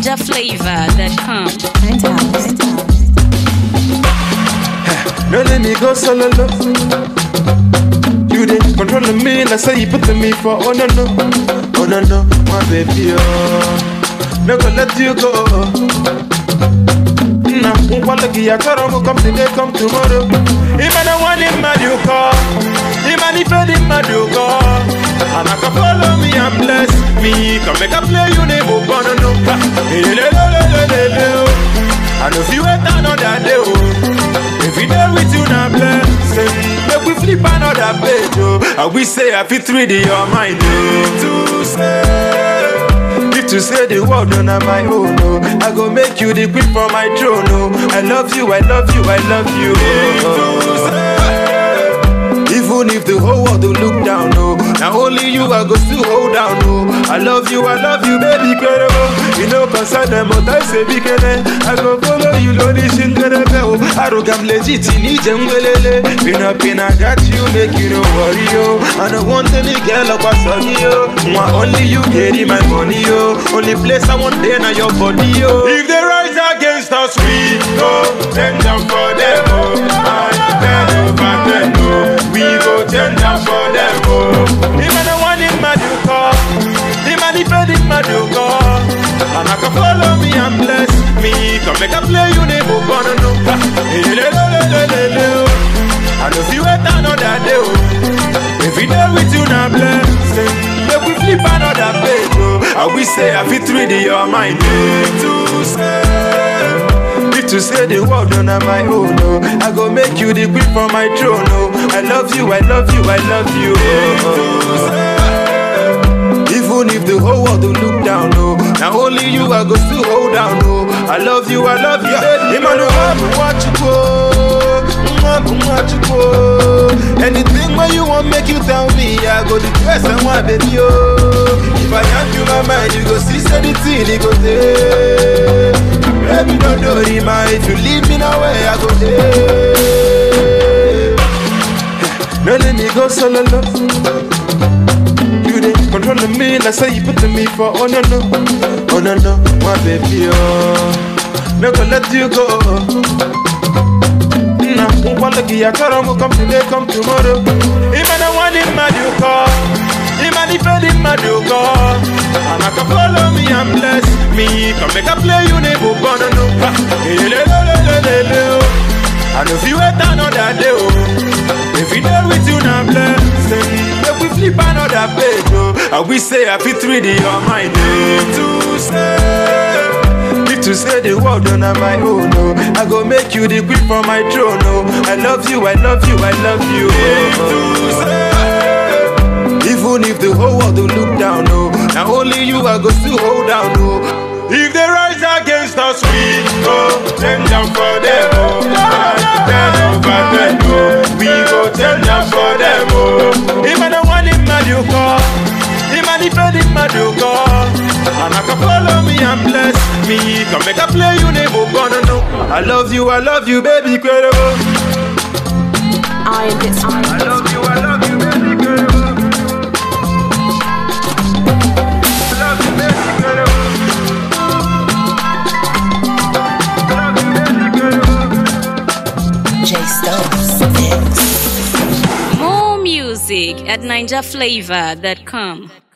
NinjaFlavor.com. No let me go solo love. You dey controlling me like say you putting me for oh no, my baby oh. No go let you go. Nah, lucky I come today, come tomorrow. Even the one in my you call, even if I did my you call. And I can follow me and bless me. Come make a play you never gonna know. I know if you wait another day, oh. If you there with you now blessing, make we flip another page, oh. And we say I fit read your mind, oh. To say the word on my own, oh. I go make you the queen for my throne, oh. I love you, I love you, I love you, oh. Even if the whole world will look down, oh. Now only you I go still hold down, oh. I love you, baby, incredible. You know concern them, but I say big I go follow you, Lord, is incredible. I don't come legit, need them, pin up, I got you, make you no worry, oh. I don't want any girl up a sunny, oh. Only you getting my money, oh. Only place I want there now your body, oh. If they rise against us, we go tend down for them, oh. And then over them, oh. We go tend down for them, oh. Even the one in my new car, even if I did my new car. And I can follow me and bless me. Come make a play you never gonna know. And if you wait another day, oh. If you there with you now blessing, make we flip another page, oh. And we say I fit read your mind, to say the word on my own, oh. I go make you the queen for my throne, oh. I love you, I love you, I love you, oh. Even if the whole world will look down, oh. Now only you I go still hold down, oh. I love you, baby. Emmanuel, watch you go. Anything where you want, make you tell me. I go the dress and want, baby, oh. If I have you my mind, you go see anything, you go there. Baby, don't worry, ma. If you leave me now, I go there. No let me go solo love. You dey controlling me like say you putting me for oh no, my baby oh. No go let you go. Nah, lucky I come today, come tomorrow. Even the one in my new car, even if I did my new car. And I can follow me and bless me. Come make a play you never gonna know. And if you wait another day, oh. If you there with you now blessing, make we flip another page, oh. And we say I fit read your mind, to say the word on my own, oh. I go make you the queen for my throne, oh. I love you, I love you, I love you, oh. Even if the whole world will look down, oh. Now only you I go still hold down, oh. If they rise against us, we go tend down for them, oh. And then over them, oh. We go tend down for them, oh. Even the one in my new car, even if I did my new car. And I can follow me and bless me. Come make a play you never gonna know. I love you, baby, incredible. I love you, baby, incredible. I love you, baby, incredible. I love you, baby, incredible. J Stokes. More music at NinjaFlavor.com.